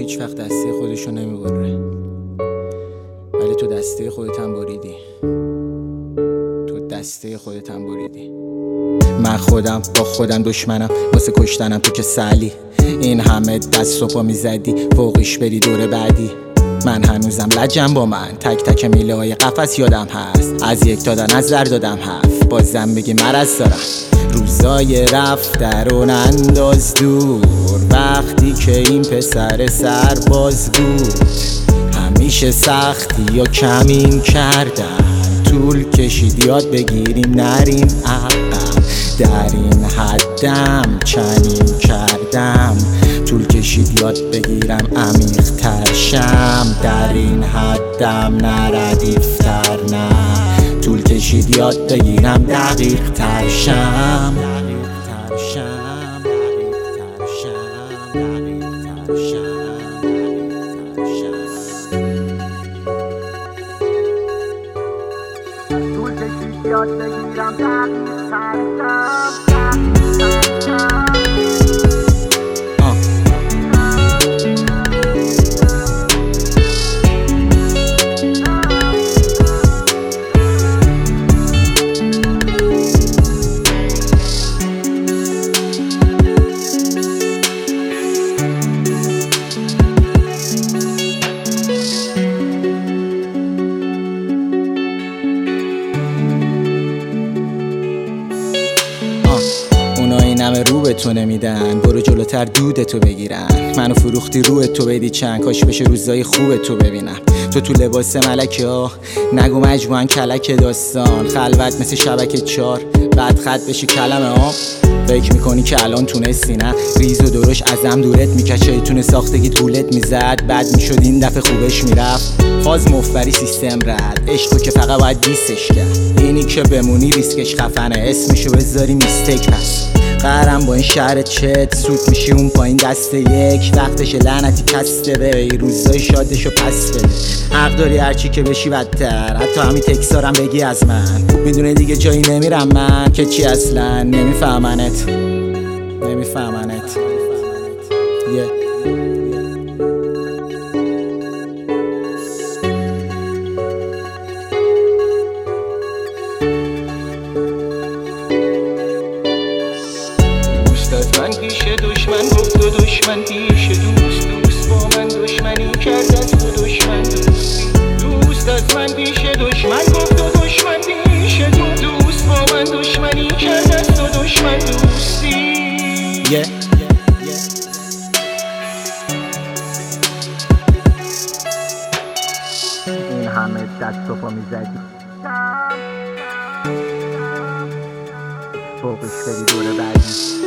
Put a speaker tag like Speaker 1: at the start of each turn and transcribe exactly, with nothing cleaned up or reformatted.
Speaker 1: هیچ وقت دسته خودشو نمیبره، ولی تو دسته خودت هم بریدی. تو دسته خودت هم بریدی. من خودم با خودم دشمنم، واسه کشتنم تو که سلی. این همه دست و پا میزدی فوقش بری دور بعدی. من هنوزم لجم با من، تک تک میله های قفس یادم هست. از یک دادن از زر دادم هفت، بازم بگی مرض دارم. روزای رفته رو ننداز دور، وقتی که این پسر سرباز بود. همیشه سختی یا کمین کردن، طول کشید یاد بگیریم نریم عقب. در این حدم چنین کردم، طول کشید یاد بگیرم عمیق تر شم. در این حدم نردیفتر نه، طول کشید یاد بگیرم دقیق تر شم.
Speaker 2: طول کشید یاد بگیرم دقیق تر شم.
Speaker 1: این همه رو به تو نمیدن، برو جلوتر دود تو بگیرن. منو فروختی روی تو بدی چند، کاش بشه روزای خوب تو ببینم. تو تو لباس ملکه ها، نگو مجموعن کلک داستان. خلوت مثل شبکه چار، بعد خط بشی کلمه ها. فکر میکنی که الان تونستی نه، ریز و درش ازم دورت میکشه. تونه ساختگی طولت میزد، بعد میشد این دفعه خوبش میرفت. فاز مفبری سیستم رد، عشقو که فقط باید دیستش کرد. اینی که بمونی ریسکش خفنه، اسمشو بذاری میستیک پس. قرم با این شهر چت، سود میشی اون پایین دسته یک. وقتش لعنتی کسته به روزای شادشو پس بده. حق داری هرچی که بشی بدتر، حتی همین تکسارم بگی از من. میدونه دیگه جایی نمیرم من، که چی اصلا نمیفهمنت نمیفهمنت yeah.
Speaker 3: من پیش دشمن گفت و دشمن پیش دوست. دوست با من دشمنی کرد از تو دشمن دوستی. دوست از من پیش دشمن گفت و دشمن پیش دوست. دوست با من دشمنی کرد از تو دشمن دوستی.
Speaker 1: yeah.
Speaker 2: این همه دست و پا میزدی فوقش بری دور بعدی.